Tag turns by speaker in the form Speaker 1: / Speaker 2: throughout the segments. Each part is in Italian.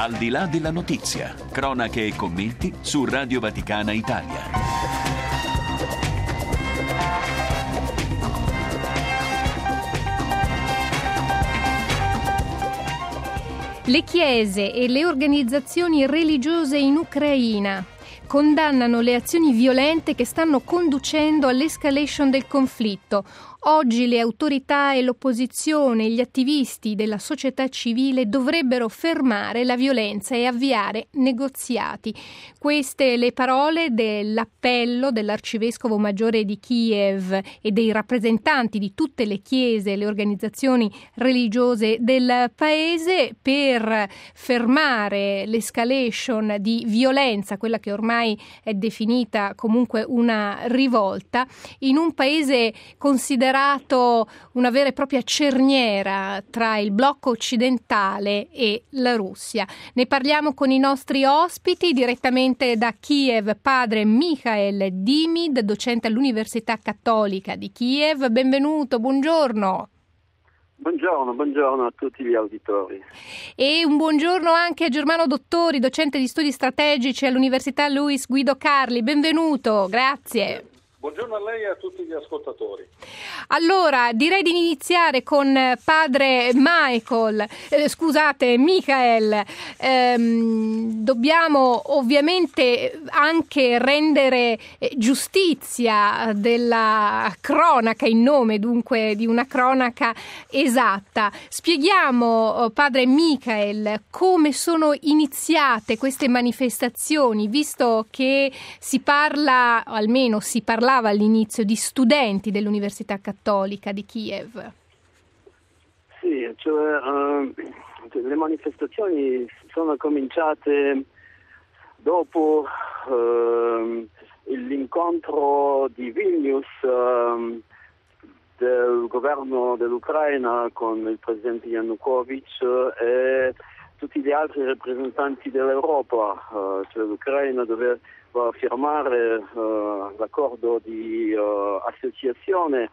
Speaker 1: Al di là della notizia, cronache e commenti su Radio Vaticana Italia.
Speaker 2: Le chiese e le organizzazioni religiose in Ucraina condannano le azioni violente che stanno conducendo all'escalation del conflitto. Oggi le autorità e l'opposizione, gli attivisti della società civile dovrebbero fermare la violenza e avviare negoziati. Queste le parole dell'appello dell'arcivescovo maggiore di Kiev e dei rappresentanti di tutte le chiese e le organizzazioni religiose del paese per fermare l'escalation di violenza, quella che ormai è definita comunque una rivolta, in un paese considerato una vera e propria cerniera tra il blocco occidentale e la Russia. Ne parliamo con i nostri ospiti direttamente da Kiev, padre Mikhail Dimid, docente all'Università Cattolica di Kiev. Benvenuto, buongiorno.
Speaker 3: Buongiorno a tutti gli auditori.
Speaker 2: E un buongiorno anche a Germano Dottori, docente di studi strategici all'Università Luis Guido Carli. Benvenuto, grazie.
Speaker 4: Buongiorno a lei e a tutti gli ascoltatori.
Speaker 2: Allora, direi di iniziare con padre Mikhail. Dobbiamo ovviamente anche rendere giustizia della cronaca, in nome dunque di una cronaca esatta. Spieghiamo, padre Mikhail, come sono iniziate queste manifestazioni, visto che si parla, o almeno si parlava all'inizio, di studenti dell'Università Cattolica di Kiev.
Speaker 3: Sì, le manifestazioni sono cominciate dopo l'incontro di Vilnius del governo dell'Ucraina con il presidente Yanukovych e tutti gli altri rappresentanti dell'Europa. L'Ucraina doveva firmare l'accordo di associazione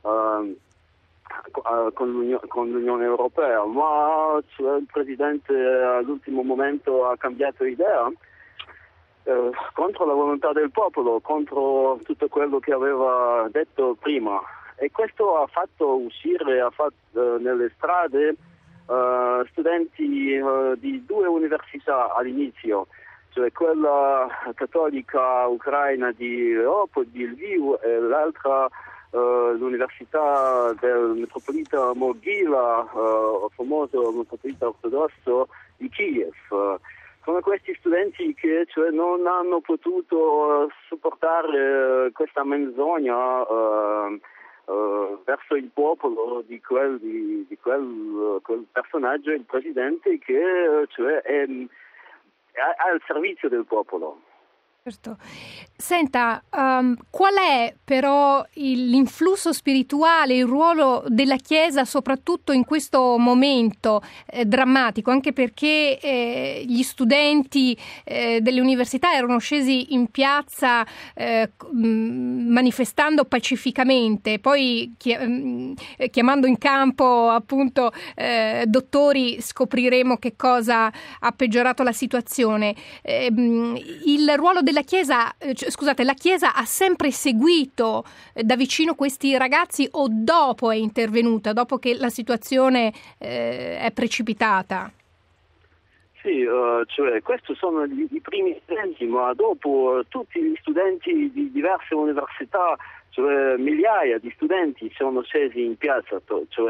Speaker 3: con l'Unione Europea, ma il Presidente all'ultimo momento ha cambiato idea contro la volontà del popolo, contro tutto quello che aveva detto prima, e questo ha fatto uscire nelle strade studenti di due università all'inizio, cioè quella cattolica ucraina di Lviv e l'altra l'università del metropolita Mogila, famoso metropolita ortodosso di Kiev. Sono questi studenti che non hanno potuto sopportare questa menzogna verso il popolo di quel personaggio, il presidente, che è al servizio del popolo.
Speaker 2: Certo. Senta, qual è però l'influsso spirituale, il ruolo della Chiesa soprattutto in questo momento drammatico, anche perché gli studenti delle università erano scesi in piazza manifestando pacificamente, poi chiamando in campo appunto dottori, scopriremo che cosa ha peggiorato la situazione. Il ruolo della Chiesa, la Chiesa ha sempre seguito da vicino questi ragazzi o dopo è intervenuta, dopo che la situazione è precipitata?
Speaker 3: Sì, questi sono i primi studenti, ma dopo tutti gli studenti di diverse università, migliaia di studenti sono scesi in piazza,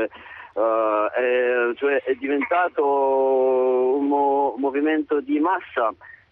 Speaker 3: è diventato un movimento di massa.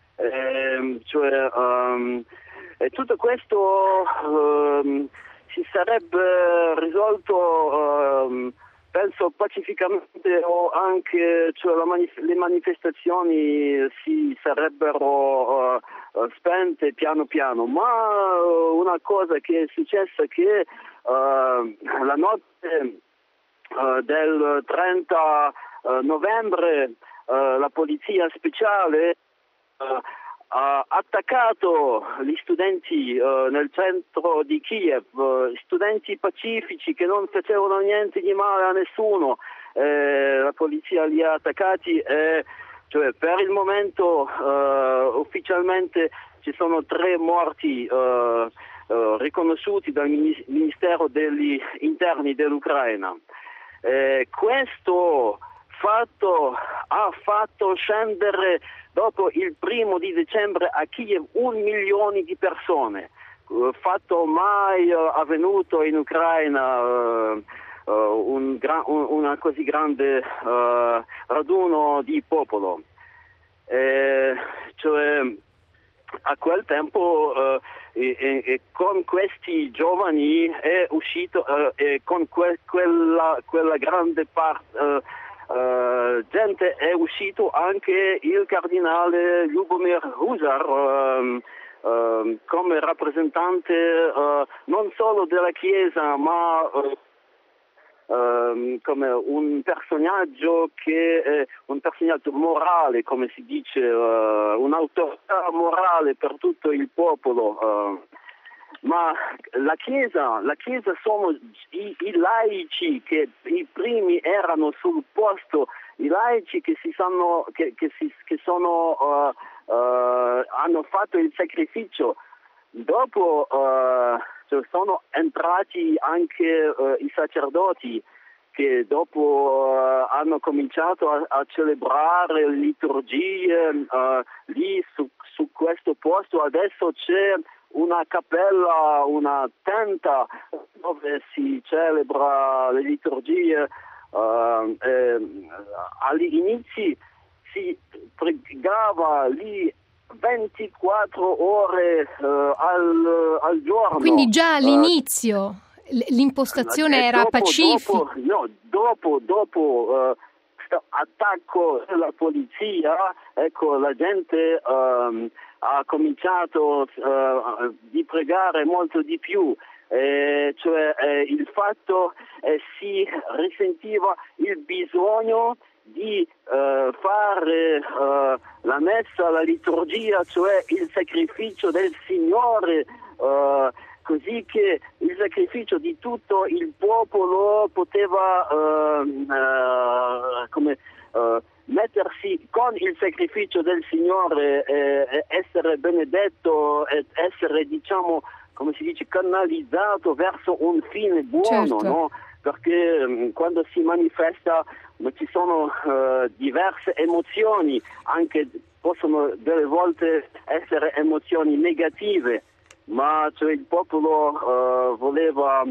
Speaker 3: E tutto questo si sarebbe risolto penso pacificamente, o anche le manifestazioni si sarebbero spente piano piano, ma una cosa che è successa è che la notte del 30 novembre la polizia speciale ha attaccato gli studenti nel centro di Kiev, studenti pacifici che non facevano niente di male a nessuno. La polizia li ha attaccati e Cioè, per il momento ufficialmente ci sono 3 morti riconosciuti dal Ministero degli Interni dell'Ucraina. Questo fatto ha fatto scendere dopo il 1° di dicembre a Kiev 1 milione di persone, fatto mai avvenuto in Ucraina, una così grande raduno di popolo. Cioè, a quel tempo con questi giovani è uscito con quella grande gente è uscito anche il cardinale Ljubomir Husar come rappresentante non solo della Chiesa ma come un personaggio morale, come si dice, un'autorità morale per tutto il popolo. Ma la Chiesa sono i laici che i primi erano sul posto, i laici che hanno fatto il sacrificio. Dopo sono entrati anche i sacerdoti che dopo hanno cominciato a celebrare le liturgie lì su questo posto. Adesso c'è una cappella, una tenda dove si celebra le liturgie. All'inizio si pregava lì 24 ore al giorno.
Speaker 2: Quindi già all'inizio l'impostazione era pacifica.
Speaker 3: Dopo attacco della polizia, ecco, la gente ha cominciato di pregare molto di più. Il fatto si risentiva il bisogno di fare la messa, la liturgia, cioè il sacrificio del Signore, così che il sacrificio di tutto il popolo poteva mettersi con il sacrificio del Signore, essere benedetto e essere, diciamo, come si dice, canalizzato verso un fine buono,
Speaker 2: certo.
Speaker 3: No? Perché quando si manifesta ci sono diverse emozioni, anche possono delle volte essere emozioni negative, ma cioè, il popolo voleva,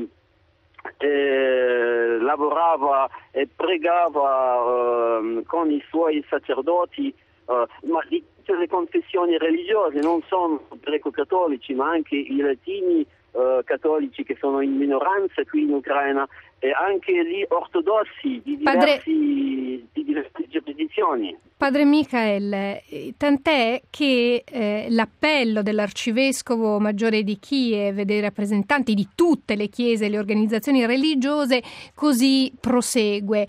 Speaker 3: lavorava e pregava con i suoi sacerdoti, ma di tutte le confessioni religiose, non solo greco-cattolici, ma anche i latini cattolici che sono in minoranza qui in Ucraina, e anche gli ortodossi di diverse giurisdizioni.
Speaker 2: Padre Michael, tant'è che l'appello dell'Arcivescovo Maggiore di Kiev e dei rappresentanti di tutte le chiese e le organizzazioni religiose così prosegue.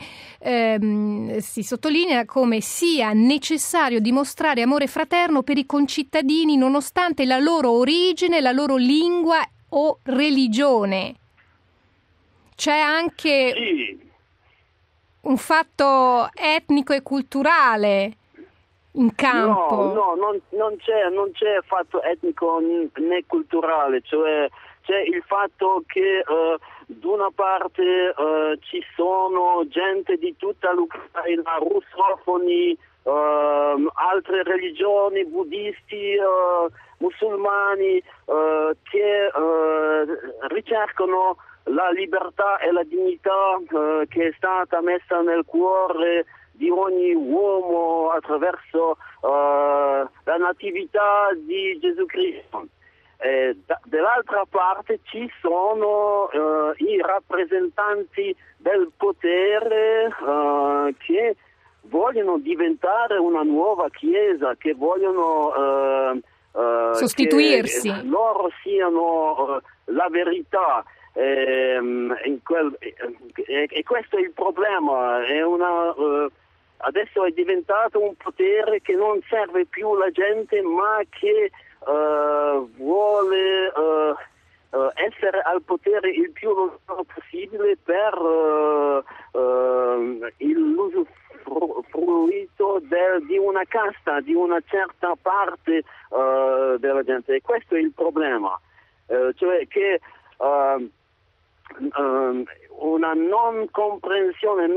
Speaker 2: Si sottolinea come sia necessario dimostrare amore fraterno per i concittadini nonostante la loro origine, la loro lingua o religione. C'è anche un fatto etnico e culturale in campo.
Speaker 3: No, non c'è fatto etnico né culturale, cioè c'è il fatto che da una parte ci sono gente di tutta l'Ucraina, russofoni, altre religioni, buddisti, musulmani, che ricercano la libertà e la dignità che è stata messa nel cuore di ogni uomo attraverso la natività di Gesù Cristo. Dall'altra parte ci sono i rappresentanti del potere che vogliono diventare una nuova chiesa, che vogliono
Speaker 2: sostituirsi,
Speaker 3: che loro siano la verità. E questo è il problema. Adesso è diventato un potere che non serve più alla gente, ma che vuole essere al potere il più lontano possibile per l'usufruito di un una casta, di una certa parte della gente, e questo è il problema, cioè che una non comprensione,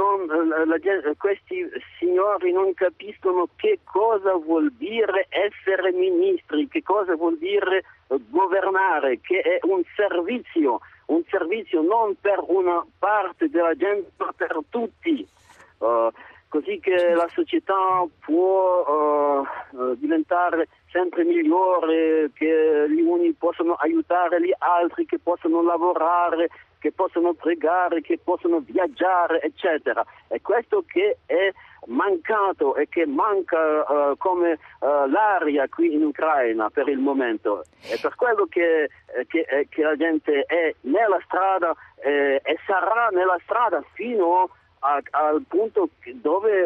Speaker 3: questi signori non capiscono che cosa vuol dire essere ministri, che cosa vuol dire governare, che è un servizio non per una parte della gente ma per tutti, così che la società può diventare sempre migliore, che gli uni possono aiutare gli altri, che possono lavorare, che possono pregare, che possono viaggiare, eccetera. È questo che è mancato e che manca come l'aria qui in Ucraina per il momento. È per quello che la gente è nella strada e sarà nella strada fino al punto dove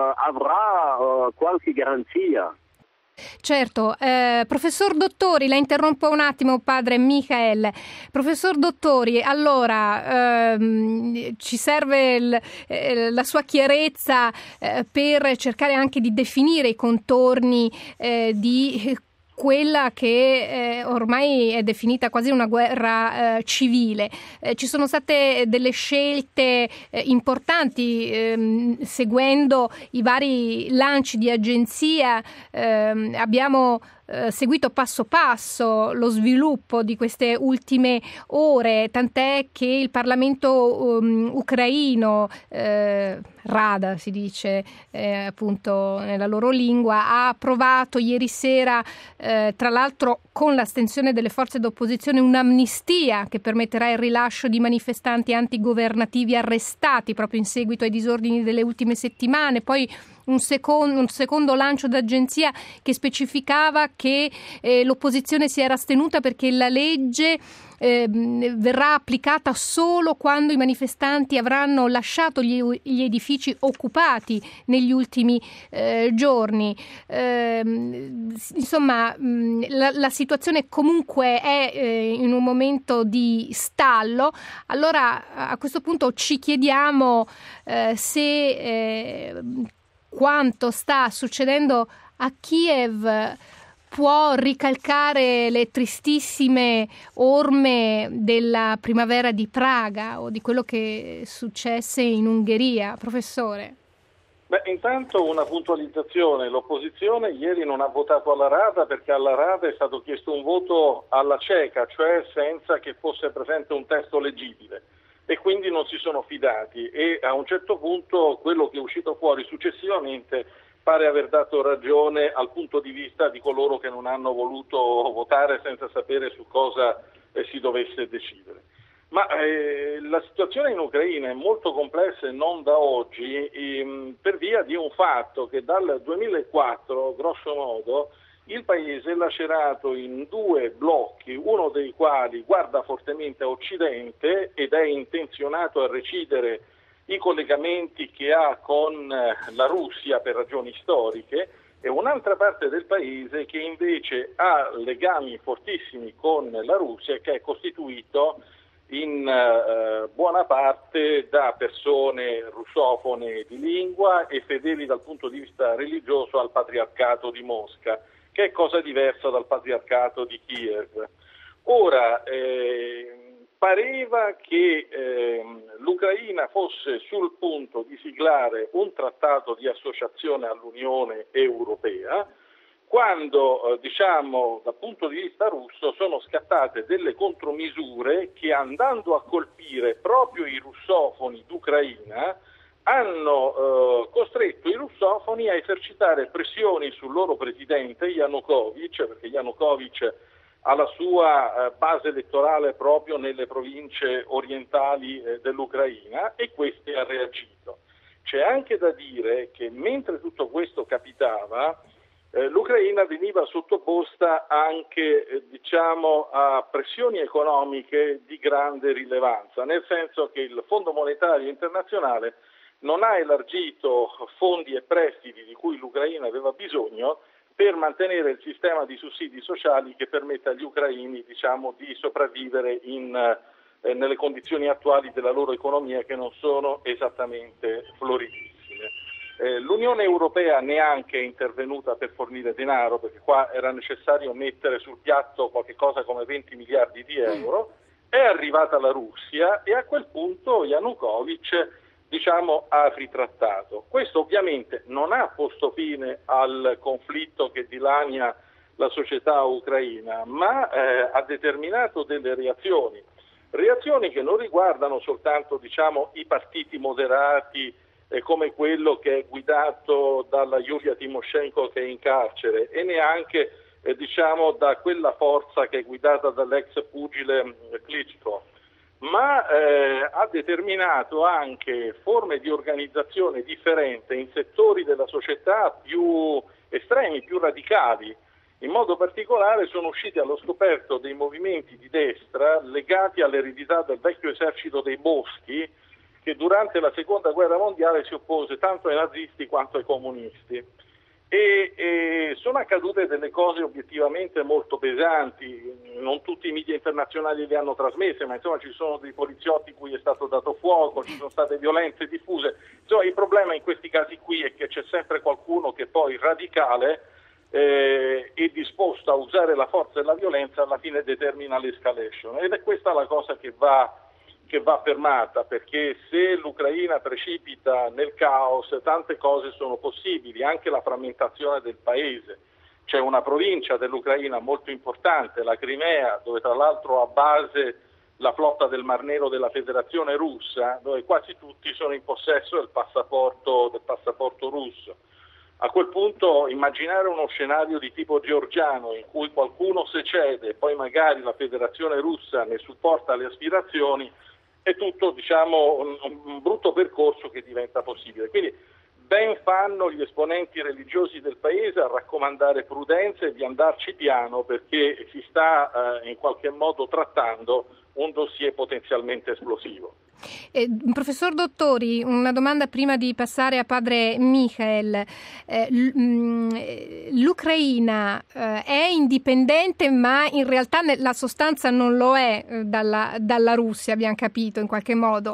Speaker 3: avrà qualche garanzia.
Speaker 2: Certo, professor Dottori, la interrompo un attimo, padre Michael. Professor Dottori, allora ci serve la sua chiarezza per cercare anche di definire i contorni di quella che ormai è definita quasi una guerra civile. Ci sono state delle scelte importanti seguendo i vari lanci di agenzia. Abbiamo seguito passo passo lo sviluppo di queste ultime ore, tant'è che il Parlamento ucraino, Rada si dice appunto nella loro lingua, ha approvato ieri sera, tra l'altro con l'astensione delle forze d'opposizione, un'amnistia che permetterà il rilascio di manifestanti antigovernativi arrestati proprio in seguito ai disordini delle ultime settimane. Poi un secondo lancio d'agenzia che specificava che l'opposizione si era astenuta perché la legge verrà applicata solo quando i manifestanti avranno lasciato gli edifici occupati negli ultimi giorni. Insomma, la situazione comunque è in un momento di stallo. Allora a questo punto ci chiediamo se quanto sta succedendo a Kiev può ricalcare le tristissime orme della primavera di Praga o di quello che successe in Ungheria, professore?
Speaker 4: Beh, intanto una puntualizzazione: l'opposizione ieri non ha votato alla Rada perché alla Rada è stato chiesto un voto alla cieca, cioè senza che fosse presente un testo leggibile, e quindi non si sono fidati, e a un certo punto quello che è uscito fuori successivamente pare aver dato ragione al punto di vista di coloro che non hanno voluto votare senza sapere su cosa si dovesse decidere. Ma la situazione in Ucraina è molto complessa e non da oggi, per via di un fatto che dal 2004, grosso modo, il paese è lacerato in due blocchi, uno dei quali guarda fortemente a Occidente ed è intenzionato a recidere i collegamenti che ha con la Russia per ragioni storiche, e un'altra parte del paese che invece ha legami fortissimi con la Russia e che è costituito in buona parte da persone russofone di lingua e fedeli dal punto di vista religioso al patriarcato di Mosca, che è cosa diversa dal patriarcato di Kiev. Ora, pareva che l'Ucraina fosse sul punto di siglare un trattato di associazione all'Unione Europea, quando, dal punto di vista russo, sono scattate delle contromisure che, andando a colpire proprio i russofoni d'Ucraina, hanno costretto i russofoni a esercitare pressioni sul loro presidente Yanukovych, perché Yanukovych ha la sua base elettorale proprio nelle province orientali dell'Ucraina, e questi ha reagito. C'è anche da dire che mentre tutto questo capitava, l'Ucraina veniva sottoposta anche a pressioni economiche di grande rilevanza, nel senso che il Fondo Monetario Internazionale non ha elargito fondi e prestiti di cui l'Ucraina aveva bisogno per mantenere il sistema di sussidi sociali che permette agli ucraini di sopravvivere nelle condizioni attuali della loro economia, che non sono esattamente floridissime. L'Unione Europea neanche è intervenuta per fornire denaro, perché qua era necessario mettere sul piatto qualche cosa come 20 miliardi di euro. È arrivata la Russia e a quel punto Yanukovych, ha ritrattato. Questo ovviamente non ha posto fine al conflitto che dilania la società ucraina, ma ha determinato delle reazioni che non riguardano soltanto i partiti moderati come quello che è guidato dalla Yulia Tymoshenko che è in carcere, e neanche da quella forza che è guidata dall'ex pugile Klitschko, ma ha determinato anche forme di organizzazione differente in settori della società più estremi, più radicali. In modo particolare sono usciti allo scoperto dei movimenti di destra legati all'eredità del vecchio esercito dei boschi, che durante la seconda guerra mondiale si oppose tanto ai nazisti quanto ai comunisti. E sono accadute delle cose obiettivamente molto pesanti, non tutti i media internazionali le hanno trasmesse, ma ci sono dei poliziotti cui è stato dato fuoco, ci sono state violenze diffuse. Il problema in questi casi qui è che c'è sempre qualcuno che poi radicale è disposto a usare la forza e la violenza, alla fine determina l'escalation, ed è questa la cosa che va fermata, perché se l'Ucraina precipita nel caos tante cose sono possibili, anche la frammentazione del paese. C'è una provincia dell'Ucraina molto importante, la Crimea, dove tra l'altro ha base la flotta del Mar Nero della Federazione Russa, dove quasi tutti sono in possesso del passaporto russo. A quel punto immaginare uno scenario di tipo georgiano in cui qualcuno secede e poi magari la Federazione Russa ne supporta le aspirazioni è tutto un brutto percorso che diventa possibile. Quindi ben fanno gli esponenti religiosi del paese a raccomandare prudenza e di andarci piano, perché si sta in qualche modo trattando un dossier potenzialmente esplosivo.
Speaker 2: Professor Dottori, una domanda prima di passare a padre Michael. L'Ucraina è indipendente, ma in realtà la sostanza non lo è dalla Russia, abbiamo capito in qualche modo.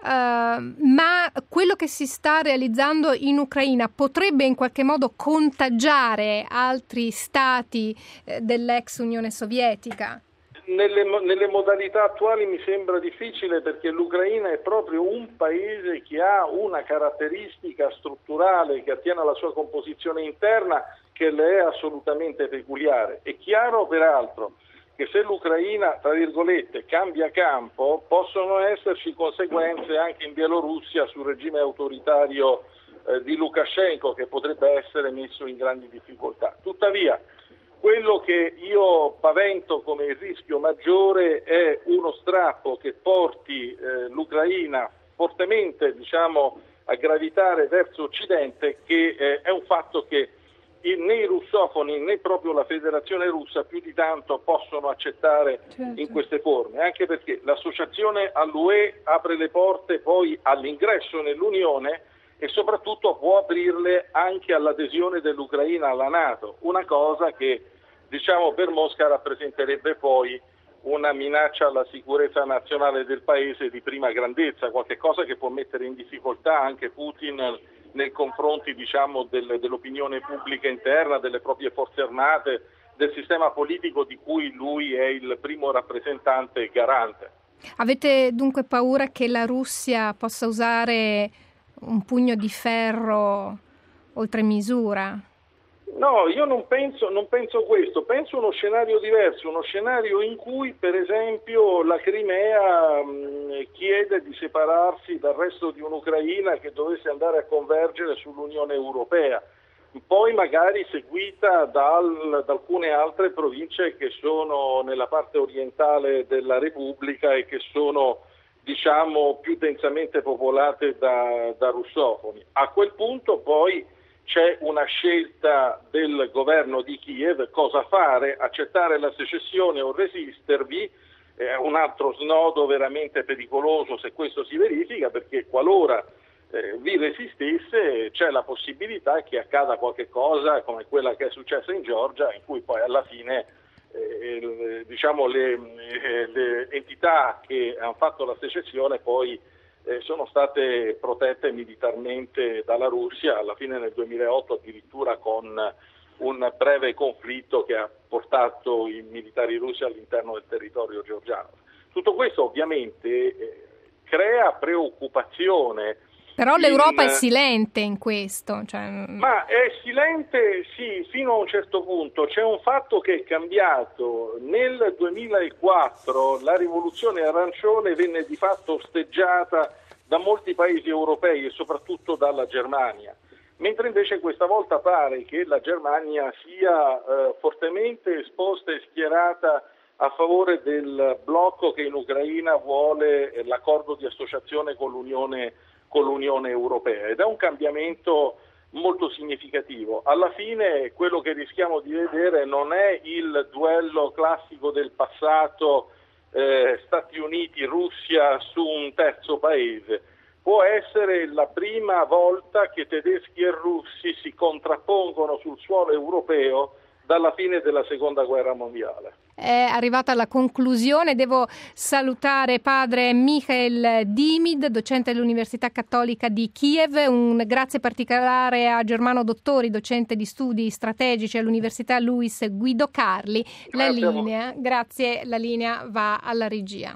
Speaker 2: Ma quello che si sta realizzando in Ucraina potrebbe in qualche modo contagiare altri stati dell'ex Unione Sovietica?
Speaker 4: Nelle modalità attuali mi sembra difficile, perché l'Ucraina è proprio un paese che ha una caratteristica strutturale che attiene alla sua composizione interna che le è assolutamente peculiare. È chiaro peraltro che se l'Ucraina, tra virgolette, cambia campo, possono esserci conseguenze anche in Bielorussia sul regime autoritario di Lukashenko, che potrebbe essere messo in grandi difficoltà. Tuttavia, quello che io pavento come il rischio maggiore è uno strappo che porti l'Ucraina fortemente a gravitare verso Occidente, che è un fatto che né i russofoni né proprio la Federazione Russa più di tanto possono accettare in queste forme, anche perché l'associazione all'UE apre le porte poi all'ingresso nell'Unione e soprattutto può aprirle anche all'adesione dell'Ucraina alla NATO, una cosa che per Mosca rappresenterebbe poi una minaccia alla sicurezza nazionale del paese di prima grandezza, qualche cosa che può mettere in difficoltà anche Putin nei confronti dell'opinione pubblica interna, delle proprie forze armate, del sistema politico di cui lui è il primo rappresentante e garante.
Speaker 2: Avete dunque paura che la Russia possa usare un pugno di ferro oltre misura?
Speaker 4: No, io non penso questo, penso uno scenario diverso, uno scenario in cui per esempio la Crimea chiede di separarsi dal resto di un'Ucraina che dovesse andare a convergere sull'Unione Europea, poi magari seguita da alcune altre province che sono nella parte orientale della Repubblica e che sono più densamente popolate da russofoni. A quel punto poi c'è una scelta del governo di Kiev, cosa fare, accettare la secessione o resistervi, un altro snodo veramente pericoloso se questo si verifica, perché qualora vi resistesse c'è la possibilità che accada qualche cosa come quella che è successa in Georgia, in cui poi alla fine le entità che hanno fatto la secessione poi sono state protette militarmente dalla Russia, alla fine nel 2008 addirittura con un breve conflitto che ha portato i militari russi all'interno del territorio georgiano. Tutto questo ovviamente crea preoccupazione.
Speaker 2: Però l'Europa è silente in questo.
Speaker 4: Ma è silente, sì, fino a un certo punto. C'è un fatto che è cambiato. Nel 2004 la rivoluzione arancione venne di fatto osteggiata da molti paesi europei e soprattutto dalla Germania, mentre invece questa volta pare che la Germania sia fortemente esposta e schierata a favore del blocco che in Ucraina vuole l'accordo di associazione con l'Unione Europea, ed è un cambiamento molto significativo. Alla fine quello che rischiamo di vedere non è il duello classico del passato Stati Uniti-Russia su un terzo paese. Può essere la prima volta che tedeschi e russi si contrappongono sul suolo europeo dalla fine della Seconda Guerra Mondiale.
Speaker 2: È arrivata alla conclusione. Devo salutare padre Michael Dimid, docente dell'Università Cattolica di Kiev. Un grazie particolare a Germano Dottori, docente di studi strategici all'Università Luis Guido Carli. La linea va alla regia.